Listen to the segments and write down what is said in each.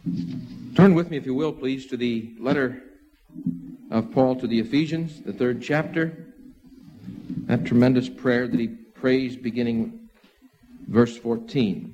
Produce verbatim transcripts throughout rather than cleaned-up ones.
Turn with me, if you will, please, to the letter of Paul to the Ephesians, the third chapter. That tremendous prayer that he prays beginning verse fourteen.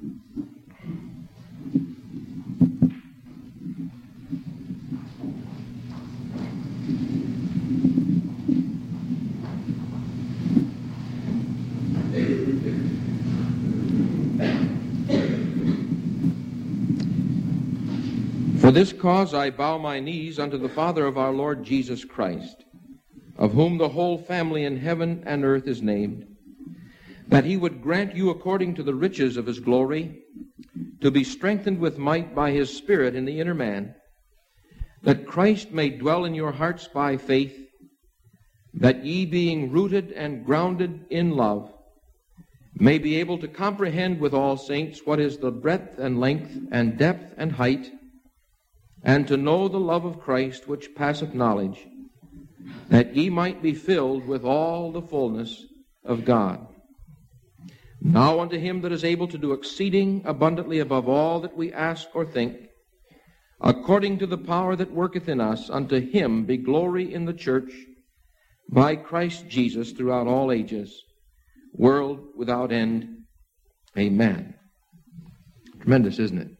For this cause I bow my knees unto the Father of our Lord Jesus Christ, of whom the whole family in heaven and earth is named, that he would grant you according to the riches of his glory, to be strengthened with might by his Spirit in the inner man, that Christ may dwell in your hearts by faith, that ye being rooted and grounded in love, may be able to comprehend with all saints what is the breadth and length and depth and height, and to know the love of Christ which passeth knowledge, that ye might be filled with all the fullness of God. Now unto him that is able to do exceeding abundantly above all that we ask or think, according to the power that worketh in us, unto him be glory in the church by Christ Jesus throughout all ages, world without end. Amen. Tremendous, isn't it?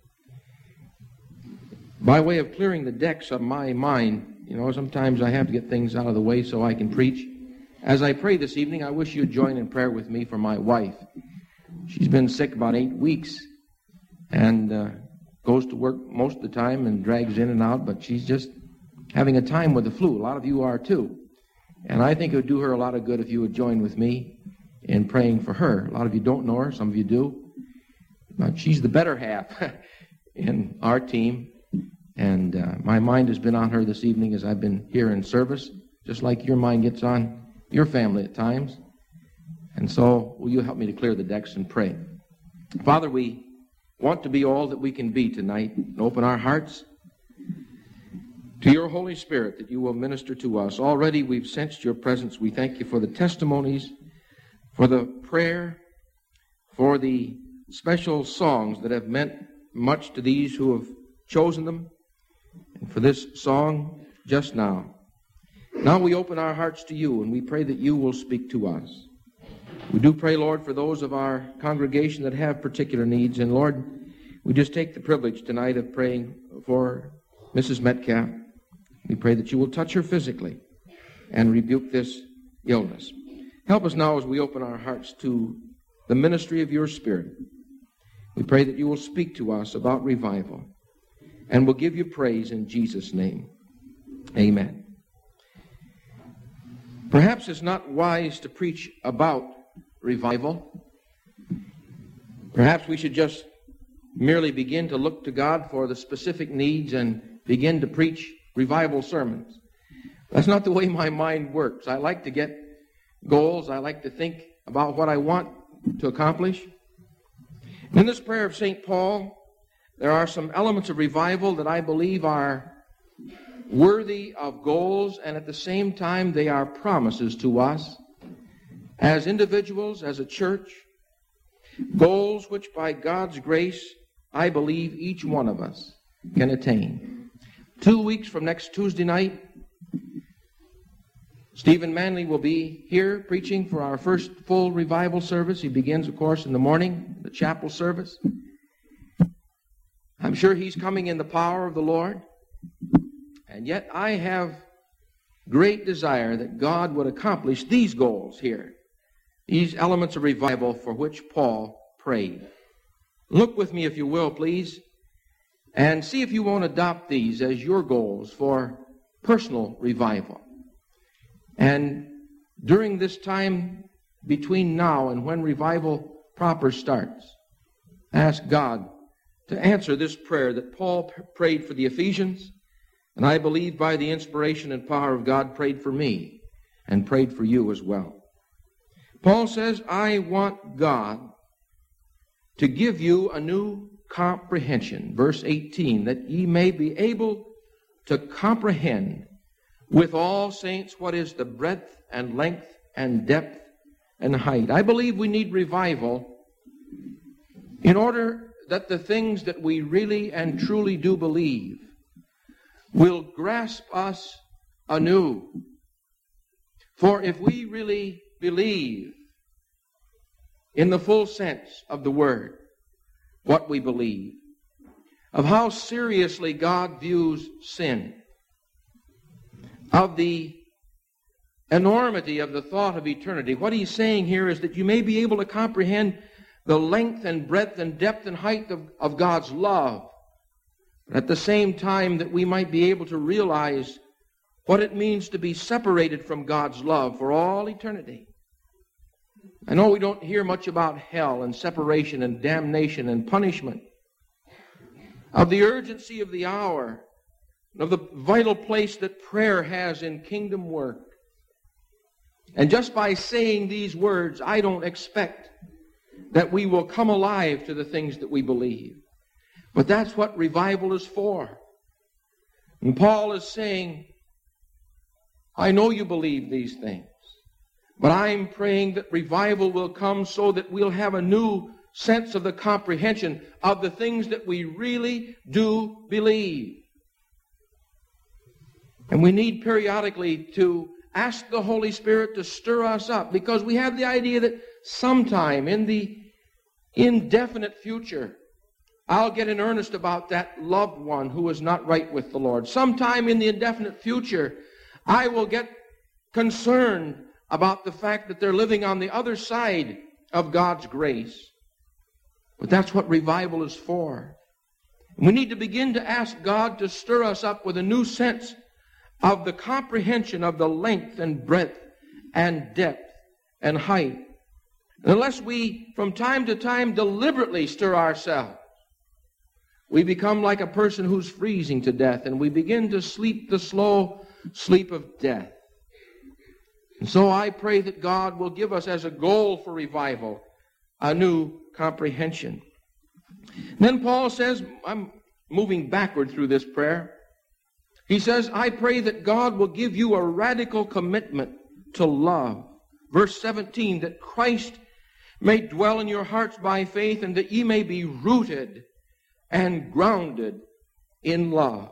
By way of clearing the decks of my mind, you know, sometimes I have to get things out of the way so I can preach. As I pray this evening, I wish you'd join in prayer with me for my wife. She's been sick about eight weeks and uh, goes to work most of the time and drags in and out, but she's just having a time with the flu. A lot of you are too. And I think it would do her a lot of good if you would join with me in praying for her. A lot of you don't know her, some of you do. But she's the better half in our team. And uh, my mind has been on her this evening as I've been here in service, just like your mind gets on your family at times. And so, will you help me to clear the decks and pray? Father, we want to be all that we can be tonight, and open our hearts to your Holy Spirit that you will minister to us. Already we've sensed your presence. We thank you for the testimonies, for the prayer, for the special songs that have meant much to these who have chosen them, and for this song just now. Now we open our hearts to you, and we pray that you will speak to us. We do pray, Lord, for those of our congregation that have particular needs. And, Lord, we just take the privilege tonight of praying for Missus Metcalf. We pray that you will touch her physically and rebuke this illness. Help us now as we open our hearts to the ministry of your Spirit. We pray that you will speak to us about revival. And we'll give you praise in Jesus' name. Amen. Perhaps it's not wise to preach about revival. Perhaps we should just merely begin to look to God for the specific needs and begin to preach revival sermons. That's not the way my mind works. I like to get goals. I like to think about what I want to accomplish. In this prayer of Saint Paul, there are some elements of revival that I believe are worthy of goals, and at the same time they are promises to us as individuals, as a church, goals which by God's grace I believe each one of us can attain. Two weeks from next Tuesday night, Stephen Manley will be here preaching for our first full revival service. He begins, of course, in the morning, the chapel service. I'm sure he's coming in the power of the Lord. And yet I have great desire that God would accomplish these goals here, these elements of revival for which Paul prayed. Look with me, if you will, please, and see if you won't adopt these as your goals for personal revival. And during this time between now and when revival proper starts, ask God to answer this prayer that Paul prayed for the Ephesians, and I believe by the inspiration and power of God prayed for me and prayed for you as well. Paul says, I want God to give you a new comprehension, verse eighteen, that ye may be able to comprehend with all saints what is the breadth and length and depth and height. I believe we need revival in order that the things that we really and truly do believe will grasp us anew. For if we really believe in the full sense of the word what we believe, of how seriously God views sin, of the enormity of the thought of eternity, what he's saying here is that you may be able to comprehend the length and breadth and depth and height of, of God's love, but at the same time that we might be able to realize what it means to be separated from God's love for all eternity. I know we don't hear much about hell and separation and damnation and punishment, of the urgency of the hour, of the vital place that prayer has in kingdom work. And just by saying these words, I don't expect that we will come alive to the things that we believe. But that's what revival is for. And Paul is saying, I know you believe these things, but I'm praying that revival will come so that we'll have a new sense of the comprehension of the things that we really do believe. And we need periodically to ask the Holy Spirit to stir us up, because we have the idea that sometime in the indefinite future, I'll get in earnest about that loved one who is not right with the Lord. Sometime in the indefinite future, I will get concerned about the fact that they're living on the other side of God's grace. But that's what revival is for. We need to begin to ask God to stir us up with a new sense of the comprehension of the length and breadth and depth and height. And unless we, from time to time, deliberately stir ourselves, we become like a person who's freezing to death, and we begin to sleep the slow sleep of death. And so I pray that God will give us as a goal for revival a new comprehension. And then Paul says, I'm moving backward through this prayer. He says, I pray that God will give you a radical commitment to love. Verse seventeen, that Christ may dwell in your hearts by faith, and that ye may be rooted and grounded in love.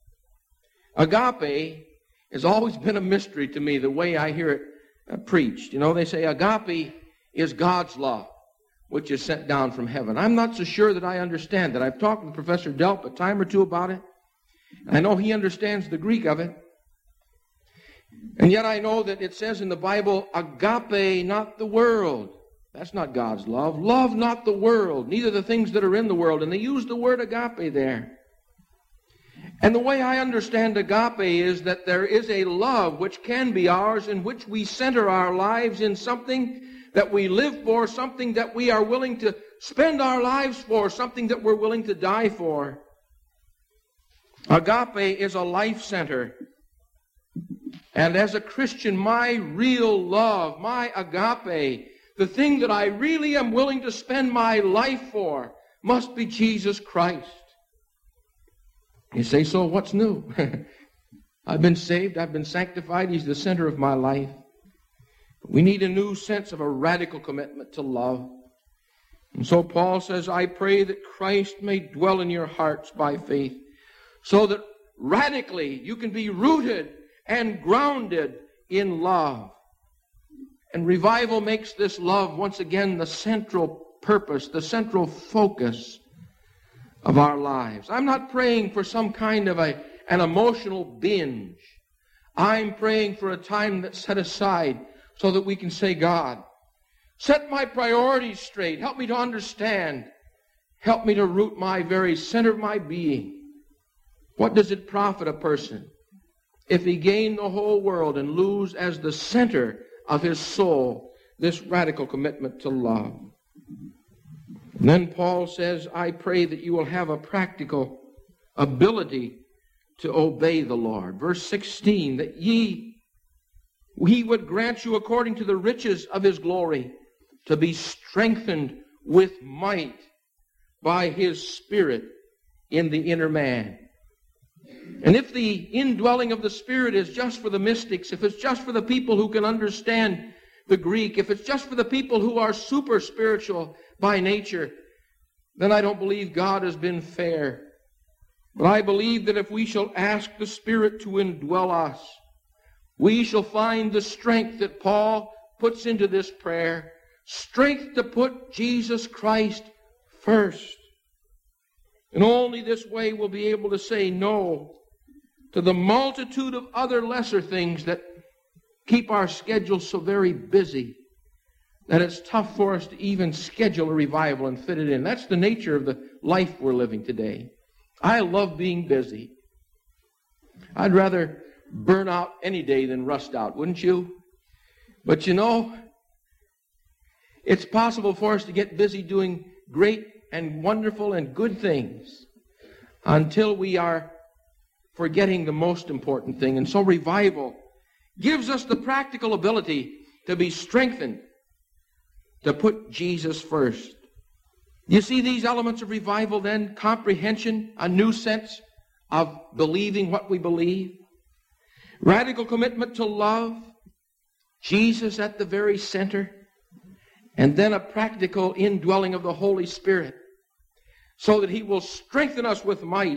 Agape has always been a mystery to me, the way I hear it uh, preached. You know, they say agape is God's love, which is sent down from heaven. I'm not so sure that I understand that. I've talked with Professor Delp a time or two about it. I know he understands the Greek of it. And yet I know that it says in the Bible, agape, not the world. That's not God's love. Love not the world, neither the things that are in the world. And they use the word agape there. And the way I understand agape is that there is a love which can be ours, in which we center our lives in something that we live for, something that we are willing to spend our lives for, something that we're willing to die for. Agape is a life center. And as a Christian, my real love, my agape, the thing that I really am willing to spend my life for, must be Jesus Christ. You say, so what's new? I've been saved, I've been sanctified, He's the center of my life. We need a new sense of a radical commitment to love. And so Paul says, I pray that Christ may dwell in your hearts by faith, so that radically you can be rooted and grounded in love. And revival makes this love once again the central purpose, the central focus of our lives. I'm not praying for some kind of a, an emotional binge. I'm praying for a time that's set aside so that we can say, God, set my priorities straight. Help me to understand. Help me to root my very center of my being. What does it profit a person if he gain the whole world and lose as the center of his soul this radical commitment to love? And then Paul says, I pray that you will have a practical ability to obey the Lord. Verse sixteen, that ye, he would grant you according to the riches of his glory to be strengthened with might by his Spirit in the inner man. And if the indwelling of the Spirit is just for the mystics, if it's just for the people who can understand the Greek, if it's just for the people who are super spiritual by nature, then I don't believe God has been fair. But I believe that if we shall ask the Spirit to indwell us, we shall find the strength that Paul puts into this prayer, strength to put Jesus Christ first. And only this way we'll be able to say no to the multitude of other lesser things that keep our schedule so very busy that it's tough for us to even schedule a revival and fit it in. That's the nature of the life we're living today. I love being busy. I'd rather burn out any day than rust out, wouldn't you? But you know, it's possible for us to get busy doing great and wonderful and good things until we are forgetting the most important thing. And so revival gives us the practical ability to be strengthened, to put Jesus first. You see these elements of revival then? Comprehension, a new sense of believing what we believe, radical commitment to love, Jesus at the very center, and then a practical indwelling of the Holy Spirit so that He will strengthen us with might.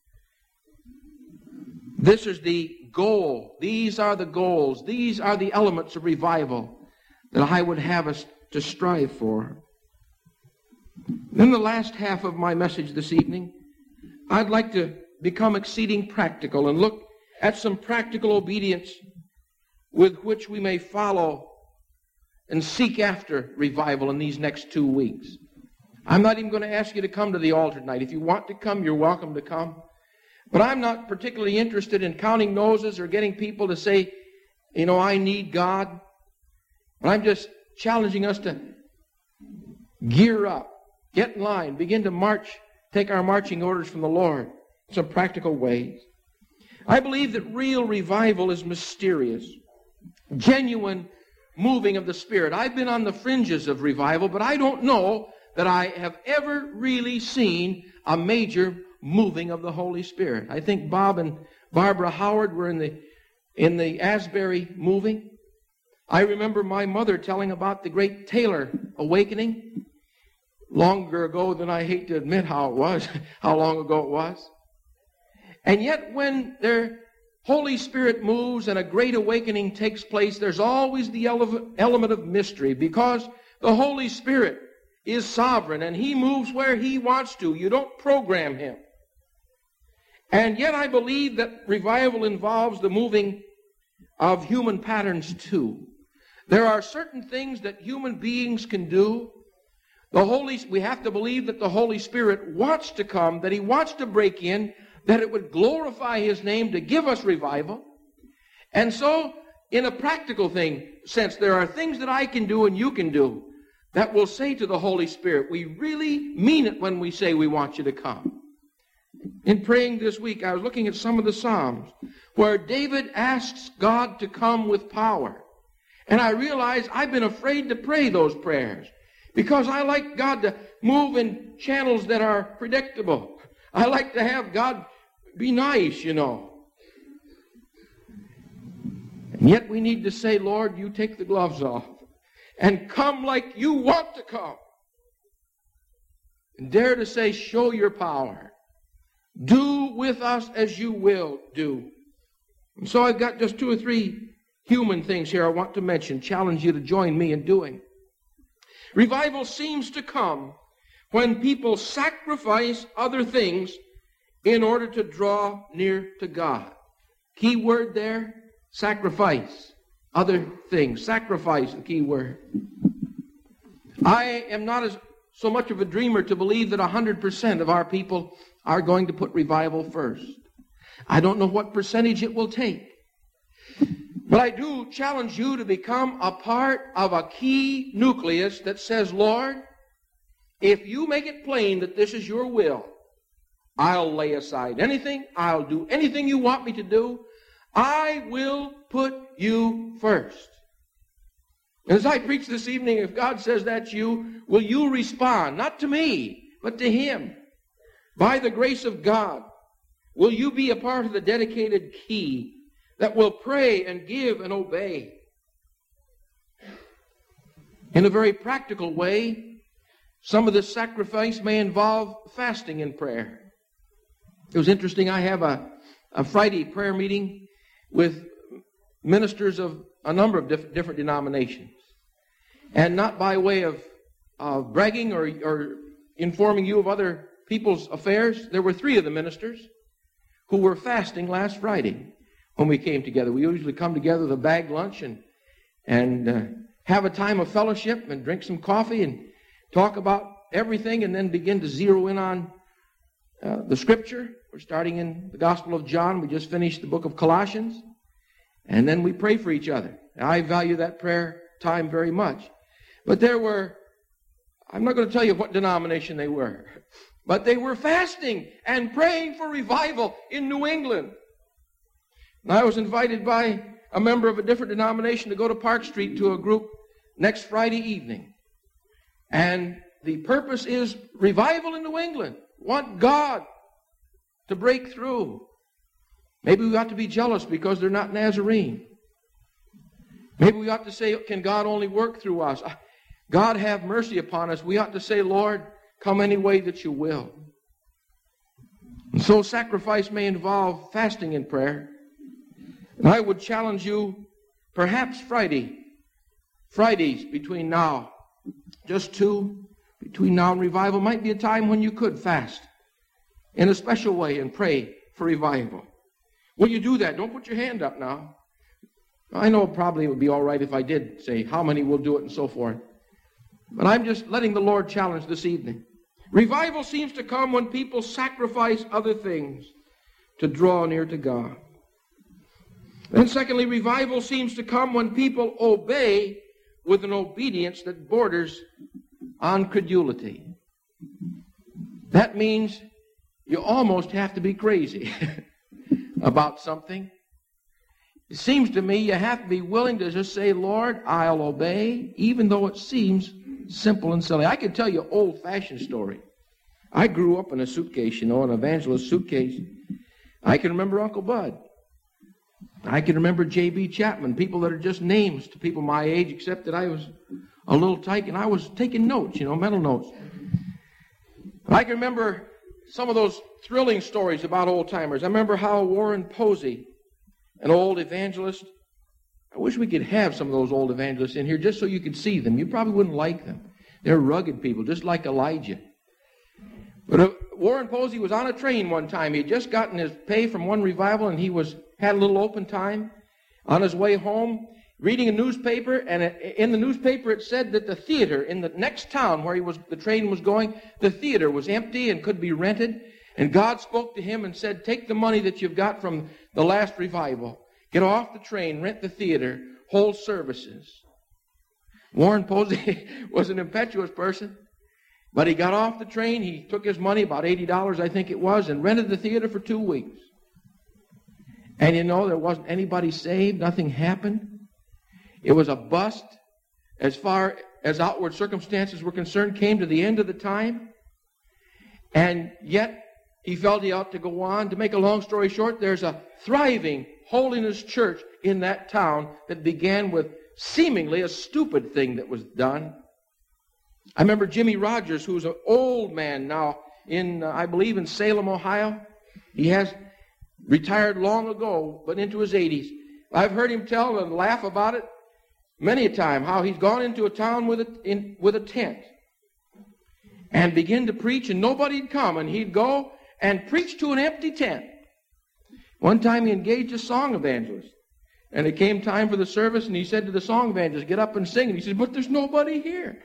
This is the goal. These are the goals. These are the elements of revival that I would have us to strive for. Then the last half of my message this evening, I'd like to become exceeding practical and look at some practical obedience with which we may follow and seek after revival in these next two weeks. I'm not even going to ask you to come to the altar tonight. If you want to come, you're welcome to come. But I'm not particularly interested in counting noses or getting people to say, you know, I need God. But I'm just challenging us to gear up, get in line, begin to march, take our marching orders from the Lord in some practical ways. I believe that real revival is mysterious, genuine moving of the Spirit. I've been on the fringes of revival, but I don't know that I have ever really seen a major moving of the Holy Spirit. I think Bob and Barbara Howard were in the in the Asbury moving. I remember my mother telling about the great Taylor awakening longer ago than I hate to admit how it was, how long ago it was. And yet when their Holy Spirit moves and a great awakening takes place, there's always the ele- element of mystery, because the Holy Spirit is sovereign and He moves where He wants to. You don't program Him. And yet I believe that revival involves the moving of human patterns too. There are certain things that human beings can do. The Holy, we have to believe that the Holy Spirit wants to come, that He wants to break in, that it would glorify His name to give us revival. And so, in a practical thing, sense, there are things that I can do and you can do that will say to the Holy Spirit, we really mean it when we say we want you to come. In praying this week, I was looking at some of the Psalms where David asks God to come with power. And I realized I've been afraid to pray those prayers because I like God to move in channels that are predictable. I like to have God be nice, you know. And yet we need to say, Lord, you take the gloves off and come like you want to come. And dare to say, show your power. Do with us as you will do. And so I've got just two or three human things here I want to mention, challenge you to join me in doing. Revival seems to come when people sacrifice other things in order to draw near to God. Key word there, sacrifice. Other things. Sacrifice, the key word. I am not as so much of a dreamer to believe that one hundred percent of our people are going to put revival first. I don't know what percentage it will take. But I do challenge you to become a part of a key nucleus that says, Lord, if you make it plain that this is your will, I'll lay aside anything. I'll do anything you want me to do. I will put you first. As I preach this evening, if God says that's you, will you respond? Not to me, but to Him. By the grace of God, will you be a part of the dedicated key that will pray and give and obey? In a very practical way, Some of this sacrifice may involve fasting and prayer. It was interesting. I have a, a Friday prayer meeting with ministers of a number of diff- different denominations. And not by way of uh, bragging or, or informing you of other people's affairs. There were three of the ministers who were fasting last Friday when we came together. We usually come together with a bag lunch and, and uh, have a time of fellowship and drink some coffee and talk about everything and then begin to zero in on uh, the Scripture. We're starting in the Gospel of John. We just finished the book of Colossians. And then we pray for each other. I value that prayer time very much. But there were, I'm not going to tell you what denomination they were, but they were fasting and praying for revival in New England. And I was invited by a member of a different denomination to go to Park Street to a group next Friday evening. And the purpose is revival in New England. Want God to break through. Maybe we ought to be jealous because they're not Nazarene. Maybe we ought to say, can God only work through us? God have mercy upon us. We ought to say, Lord, come any way that you will. And so sacrifice may involve fasting and prayer. And I would challenge you, perhaps Friday, Fridays between now, just two, between now and revival, might be a time when you could fast in a special way and pray for revival. Will you do that? Don't put your hand up now. I know probably it would be all right if I did say how many will do it and so forth. But I'm just letting the Lord challenge this evening. Revival seems to come when people sacrifice other things to draw near to God. And secondly, revival seems to come when people obey with an obedience that borders on credulity. That means you almost have to be crazy about something. It seems to me you have to be willing to just say, Lord, I'll obey, even though it seems simple and silly. I could tell you an old-fashioned story. I grew up in a suitcase, you know, an evangelist suitcase. I can remember Uncle Bud. I can remember J B Chapman, people that are just names to people my age, except that I was a little tyke and I was taking notes, you know, mental notes. I can remember some of those thrilling stories about old-timers. I remember how Warren Posey, an old evangelist, I wish we could have some of those old evangelists in here just so you could see them. You probably wouldn't like them. They're rugged people, just like Elijah. But uh, Warren Posey was on a train one time. He had just gotten his pay from one revival, and he was had a little open time on his way home, reading a newspaper, and it, in the newspaper it said that the theater in the next town where he was, the train was going, the theater was empty and could be rented. And God spoke to him and said, take the money that you've got from the last revival, get off the train, rent the theater, hold services. Warren Posey was an impetuous person, but he got off the train, he took his money, about eighty dollars I think it was, and rented the theater for two weeks. And you know, there wasn't anybody saved, nothing happened. It was a bust. As far as outward circumstances were concerned, came to the end of the time. And yet, he felt he ought to go on. To make a long story short, there's a thriving holiness church in that town that began with seemingly a stupid thing that was done. I remember Jimmy Rogers, who's an old man now in, uh, I believe, in Salem, Ohio. He has retired long ago, but into his eighties. I've heard him tell and laugh about it many a time, how he's gone into a town with a, in, with a tent and begin to preach, and nobody'd come, and he'd go and preach to an empty tent. One time he engaged a song evangelist, and it came time for the service, and he said to the song evangelist, get up and sing. And he said, but there's nobody here.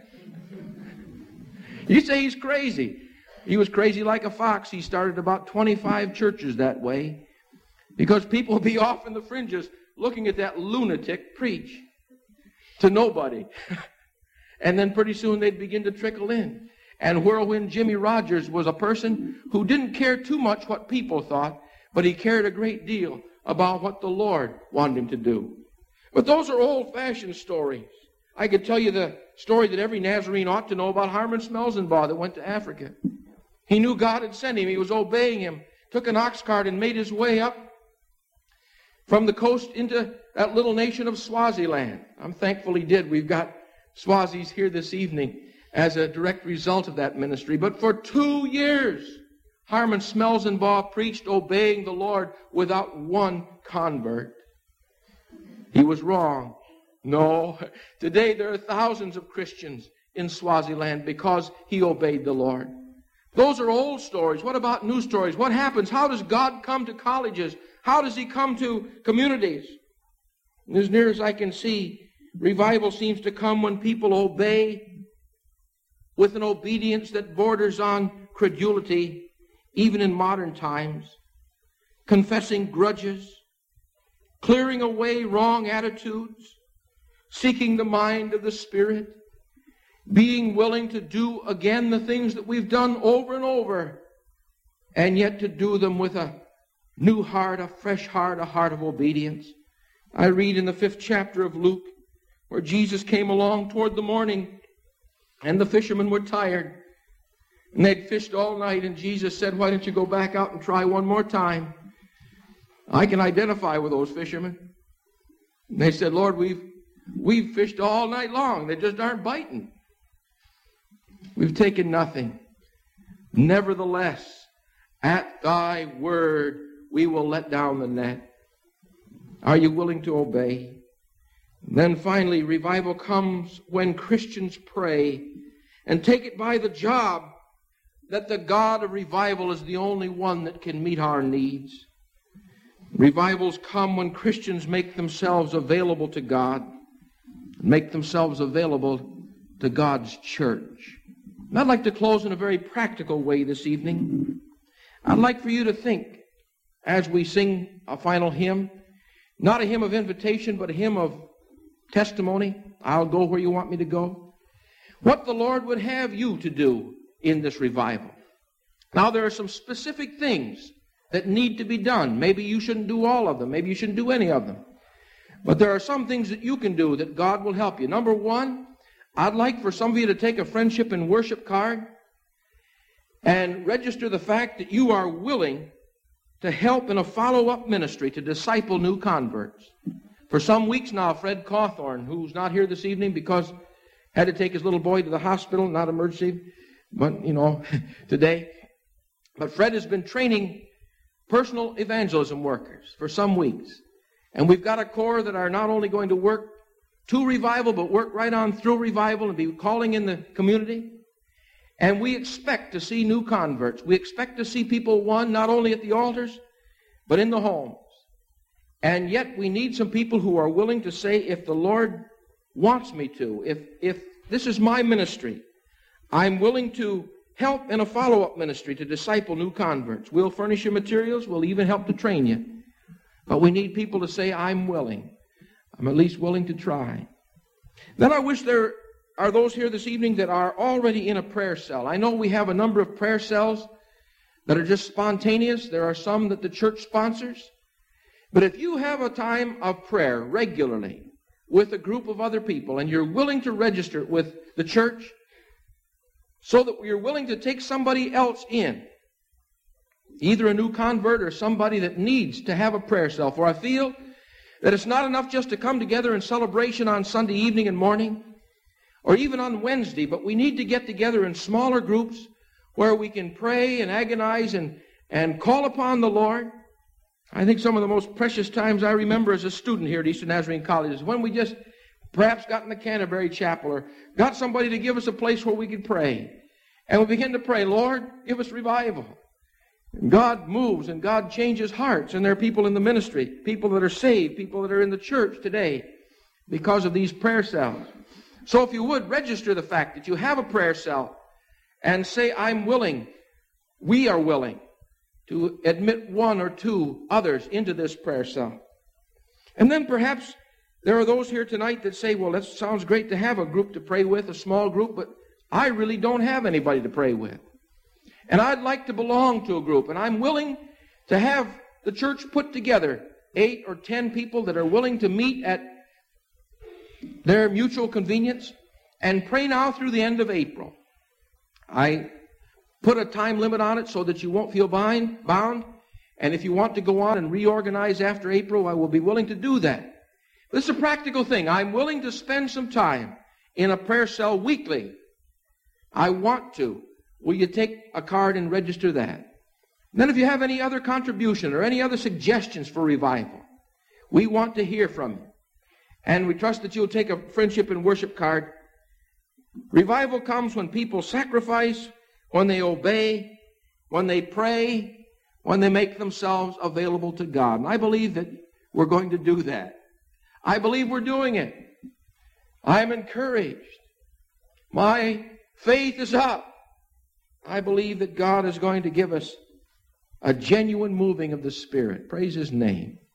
You say he's crazy. He was crazy like a fox. He started about twenty-five churches that way because people would be off in the fringes looking at that lunatic preach to nobody. And then pretty soon they'd begin to trickle in. And Whirlwind Jimmy Rogers was a person who didn't care too much what people thought, but he cared a great deal about what the Lord wanted him to do. But those are old-fashioned stories. I could tell you the story that every Nazarene ought to know about Harmon Smelzenbaugh that went to Africa. He knew God had sent him. He was obeying him. Took an ox cart and made his way up from the coast into that little nation of Swaziland. I'm thankful he did. We've got Swazis here this evening as a direct result of that ministry. But for two years, Harmon Smelzenbaugh preached obeying the Lord without one convert. He was wrong. No, today there are thousands of Christians in Swaziland because he obeyed the Lord. Those are old stories. What about new stories? What happens? How does God come to colleges? How does he come to communities? And as near as I can see, revival seems to come when people obey with an obedience that borders on credulity, even in modern times, confessing grudges, clearing away wrong attitudes, seeking the mind of the Spirit, being willing to do again the things that we've done over and over, and yet to do them with a new heart, a fresh heart, a heart of obedience. I read in the fifth chapter of Luke where Jesus came along toward the morning and the fishermen were tired and they'd fished all night, and Jesus said, "Why don't you go back out and try one more time?" I can identify with those fishermen. And they said, "Lord, we've we've fished all night long. They just aren't biting. We've taken nothing. Nevertheless, at thy word, we will let down the net." Are you willing to obey? Then finally, revival comes when Christians pray and take it by the job that the God of revival is the only one that can meet our needs. Revivals come when Christians make themselves available to God, make themselves available to God's church. And I'd like to close in a very practical way this evening. I'd like for you to think, as we sing a final hymn, not a hymn of invitation, but a hymn of testimony. I'll go where you want me to go. What the Lord would have you to do in this revival. Now, there are some specific things that need to be done. Maybe you shouldn't do all of them. Maybe you shouldn't do any of them. But there are some things that you can do that God will help you. Number one, I'd like for some of you to take a friendship and worship card and register the fact that you are willing to help in a follow-up ministry to disciple new converts. For some weeks now, Fred Cawthorn, who's not here this evening because had to take his little boy to the hospital, not emergency, but, you know, today. But Fred has been training personal evangelism workers for some weeks. And we've got a corps that are not only going to work to revival, but work right on through revival and be calling in the community. And we expect to see new converts. We expect to see people won not only at the altars, but in the homes. And yet we need some people who are willing to say, if the Lord wants me to, if, if this is my ministry, I'm willing to help in a follow-up ministry to disciple new converts. We'll furnish you materials. We'll even help to train you. But we need people to say, I'm willing. I'm at least willing to try. Then I wish there are those here this evening that are already in a prayer cell. I know we have a number of prayer cells that are just spontaneous. There are some that the church sponsors. But if you have a time of prayer regularly with a group of other people and you're willing to register with the church so that you're willing to take somebody else in, either a new convert or somebody that needs to have a prayer cell. For I feel that it's not enough just to come together in celebration on Sunday evening and morning or even on Wednesday, but we need to get together in smaller groups where we can pray and agonize and, and call upon the Lord. I think some of the most precious times I remember as a student here at Eastern Nazarene College is when we just perhaps got in the Canterbury Chapel or got somebody to give us a place where we could pray. And we begin to pray, Lord, give us revival. And God moves and God changes hearts. And there are people in the ministry, people that are saved, people that are in the church today because of these prayer cells. So if you would, register the fact that you have a prayer cell and say, I'm willing, we are willing to admit one or two others into this prayer cell. And then perhaps there are those here tonight that say, well, that sounds great to have a group to pray with, a small group, but I really don't have anybody to pray with. And I'd like to belong to a group, and I'm willing to have the church put together eight or ten people that are willing to meet at their mutual convenience and pray now through the end of April. I put a time limit on it so that you won't feel bind, bound. And if you want to go on and reorganize after April, I will be willing to do that. This is a practical thing. I'm willing to spend some time in a prayer cell weekly I want to. Will you take a card and register that? Then if you have any other contribution or any other suggestions for revival, we want to hear from you. And we trust that you'll take a friendship and worship card. Revival comes when people sacrifice, when they obey, when they pray, when they make themselves available to God. And I believe that we're going to do that. I believe we're doing it. I'm encouraged. My faith is up. I believe that God is going to give us a genuine moving of the Spirit. Praise His name.